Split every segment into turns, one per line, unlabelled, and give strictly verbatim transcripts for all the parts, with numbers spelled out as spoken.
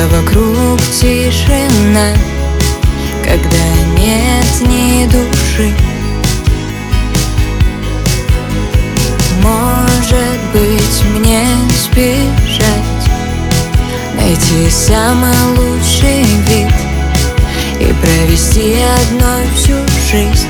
когда вокруг тишина, когда нет ни души. Может быть, мне сбежать, найти самый лучший вид и провести одной всю жизнь.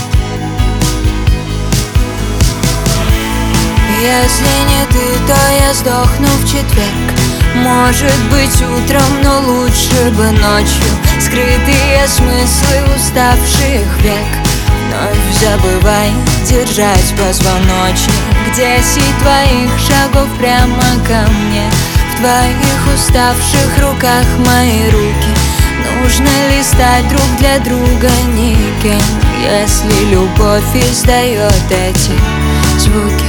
Если не ты, то я сдохну в четверг. Может быть, утром, но лучше бы ночью. Скрытые смыслы уставших век. Вновь забывай держать позвоночник. Десять твоих шагов прямо ко мне. В твоих уставших руках мои руки. Нужно ли стать друг для друга никем, если любовь издает эти звуки?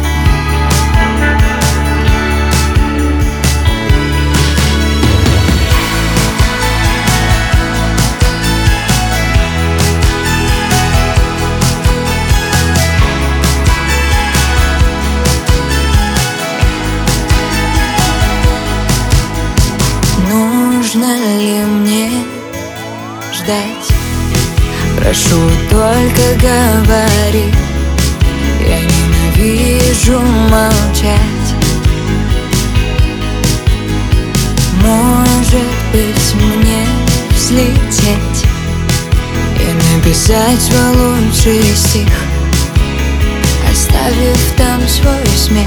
Нужно ли мне ждать? Прошу, только говори. Я ненавижу молчать. Может быть, мне взлететь и написать свой лучший стих, оставив там свой смех.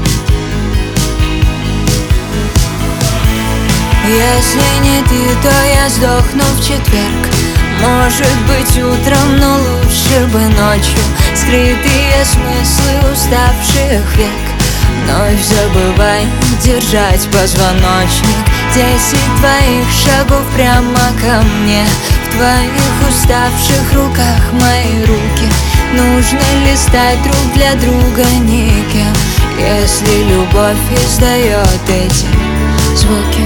Если не ты, то я сдохну в четверг. Может быть, утром, но лучше бы ночью. Скрытые смыслы уставших век. Вновь забывай держать позвоночник. Десять твоих шагов прямо ко мне. В твоих уставших руках мои руки. Нужно ли стать друг для друга никем, если любовь издает эти звуки?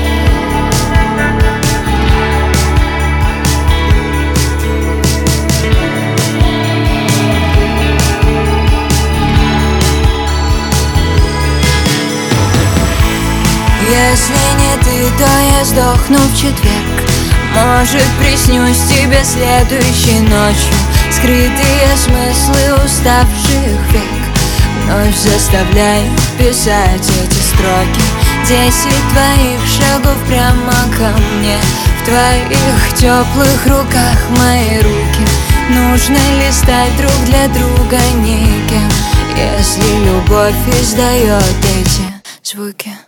Если не ты, то я сдохну в четверг. Может, приснюсь тебе следующей ночью. Скрытые смыслы уставших век. Вновь заставляй писать эти строки. Десять твоих шагов прямо ко мне. В твоих теплых руках мои руки. Нужно ли стать друг для друга никем, если любовь издает эти звуки?